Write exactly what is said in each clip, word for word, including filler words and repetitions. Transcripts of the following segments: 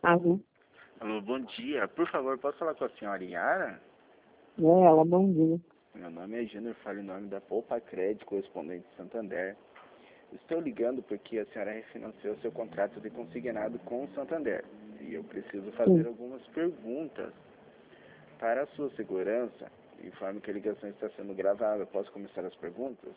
Alô? Alô, bom dia. Por favor, posso falar com a senhora Yara? É ela, bom dia. Meu nome é Júnior, falo em nome da Poupa Crédito, correspondente de Santander. Estou ligando porque a senhora refinanciou seu contrato de consignado com o Santander. E eu preciso fazer Sim. algumas perguntas. Para a sua segurança, informe que a ligação está sendo gravada. Posso começar as perguntas?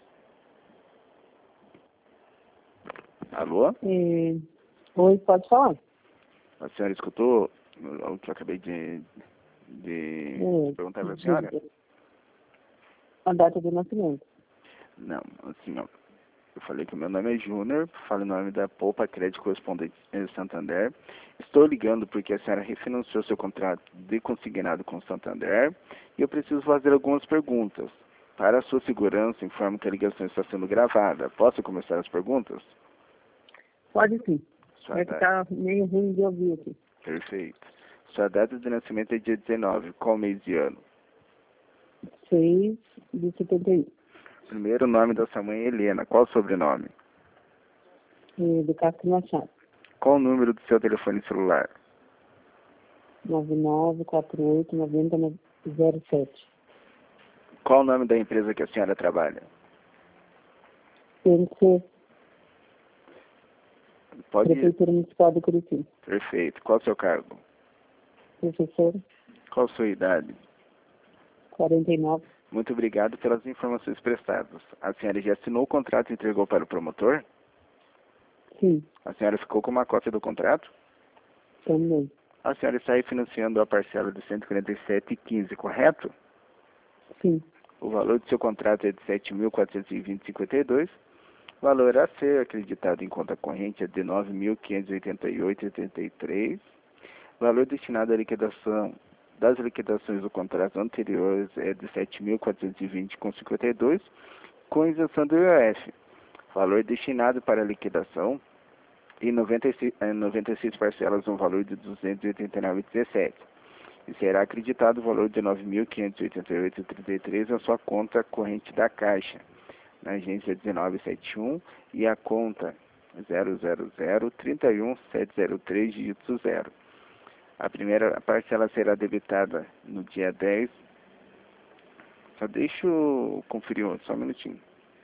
Alô? É... Oi, pode falar. A senhora escutou o que eu acabei de, de É, perguntar para a senhora? a data de nascimento. Não, assim, ó. Eu falei que o meu nome é Júnior, falo em nome da Poupa Crédito Correspondente de Santander. Estou ligando porque a senhora refinanciou seu contrato de consignado com o Santander e eu preciso fazer algumas perguntas. Para a sua segurança, informo que a ligação está sendo gravada. Posso começar as perguntas? Pode sim. Sua É que data... tá meio ruim de ouvir aqui. Perfeito. Sua data de nascimento é dia dezenove. Qual mês e ano? seis de setenta e um. Primeiro nome da sua mãe é Helena. Qual o sobrenome? É, do Castro Machado. Qual o número do seu telefone celular? nove nove quatro oito nove zero zero sete. Qual o nome da empresa que a senhora trabalha? P M C, Pode... Prefeitura Municipal de Curitiba. Perfeito. Qual o seu cargo? Professor, Qual a sua idade? quarenta e nove. Muito obrigado pelas informações prestadas. A senhora já assinou o contrato e entregou para o promotor? Sim, A senhora ficou com uma cópia do contrato? também. A senhora está refinanciando a parcela de cento e quarenta e sete reais e quinze centavos, correto? Sim, O valor do seu contrato é de sete mil quatrocentos e vinte reais e cinquenta e dois centavos. O valor a ser acreditado em conta corrente é de nove mil quinhentos e oitenta e oito reais e oitenta e três centavos. O valor destinado à liquidação das liquidações do contrato anteriores é de sete mil quatrocentos e vinte reais e cinquenta e dois centavos, com isenção do I O F. Valor destinado para liquidação em noventa e seis, em noventa e seis parcelas no valor de duzentos e oitenta e nove reais e dezessete centavos. E será acreditado o valor de nove mil quinhentos e oitenta e oito reais e trinta e três centavos na sua conta corrente da Caixa, na agência dezenove setenta e um e a conta zero zero zero três um sete zero três dígito zero. A primeira parcela será debitada no dia dez. Só deixa eu conferir só um minutinho.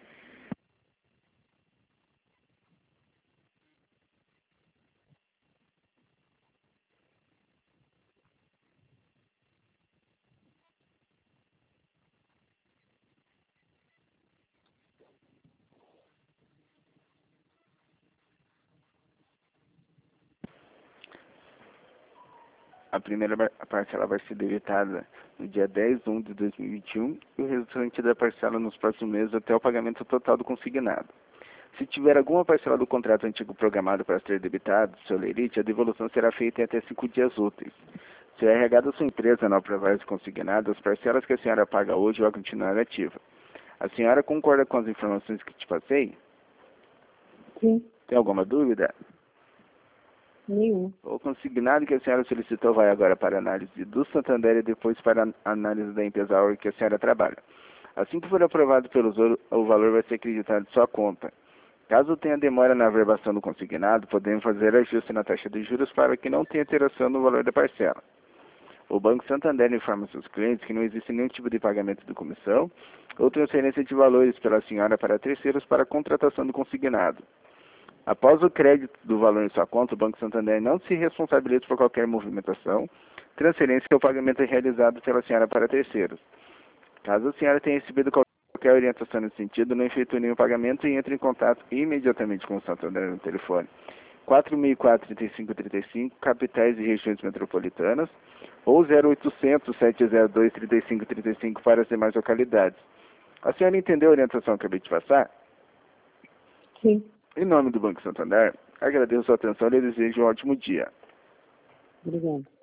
A primeira parcela vai ser debitada no dia dez de outubro de dois mil e vinte e um e o restante da parcela nos próximos meses até o pagamento total do consignado. Se tiver alguma parcela do contrato antigo programado para ser debitado, seu lerite, a devolução será feita em até cinco dias úteis. Se o R H da sua empresa não aprovar esse consignado, as parcelas que a senhora paga hoje vão continuar ativa. A senhora concorda com as informações que te passei? sim, Tem alguma dúvida? nenhum. O consignado que a senhora solicitou vai agora para análise do Santander e depois para a análise da empresa Aura que a senhora trabalha. Assim que for aprovado pelos outros, o valor vai ser acreditado em sua conta. Caso tenha demora na averbação do consignado, podemos fazer ajuste na taxa de juros para que não tenha alteração no valor da parcela. O Banco Santander informa seus clientes que não existe nenhum tipo de pagamento de comissão ou transferência de valores pela senhora para terceiros para a contratação do consignado. Após o crédito do valor em sua conta, o Banco Santander não se responsabiliza por qualquer movimentação, transferência ou pagamento realizado pela senhora para terceiros. Caso a senhora tenha recebido qualquer orientação nesse sentido, não efetue nenhum pagamento e entre em contato imediatamente com o Santander no telefone quatro mil e quatro, trinta e cinco trinta e cinco, capitais e regiões metropolitanas, ou zero oitocentos, sete zero dois, trinta e cinco trinta e cinco para as demais localidades. A senhora entendeu a orientação que eu acabei de passar? Sim, Em nome do Banco Santander, agradeço a sua atenção e desejo um ótimo dia. obrigado.